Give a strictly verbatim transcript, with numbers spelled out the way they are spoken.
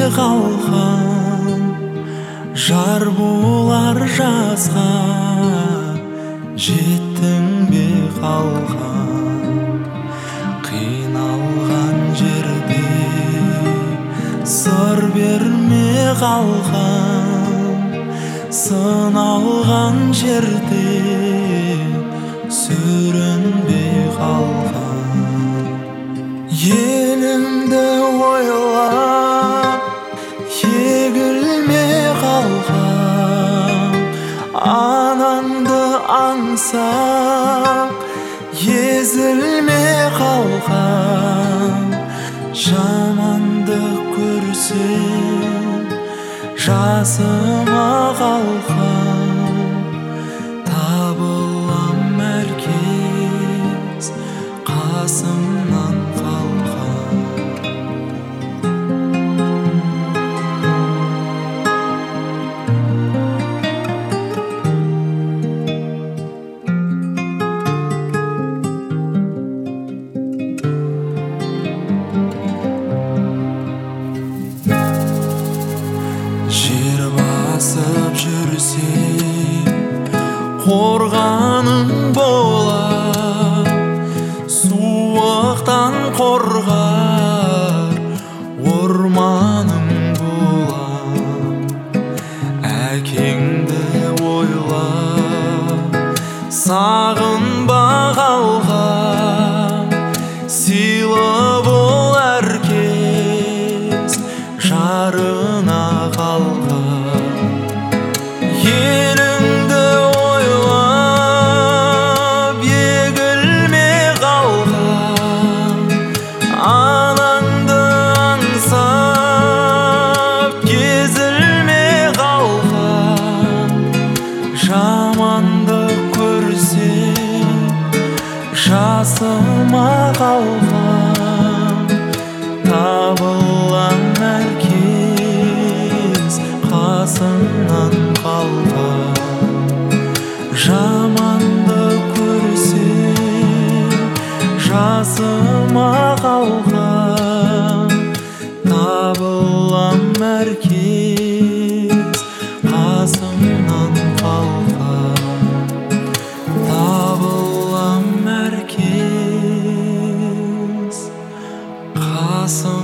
қалқам, жар болар жазға, жеттің бе қалқам. Қиналған жерде сыр берме қалқам, сыналған жерде сүрінбе қалқам. Еліңді ойлап егілме қалқам, анаңды аңсап езілме қалқам. Жаманды көрсең жасыма қалқам, табылам әркез қасымнан қалқам. Жер басып жүрсем қорғаның болар, суықтан қорғар орманың болар. Әкеңді ойлап сағынба қалқам, сыйлы бол әркез жарына қалқам. Еліңді ойлап егілме қалқам, анаңды аңсап кезілме қалқам. Жаманды көрсең жасыма қалқам, табылам әркез қасымнан қалқам. Жаманды көрсең жасыма қалқам, табылам әркез қасымнан қалқам. Табылам әркез қасымнан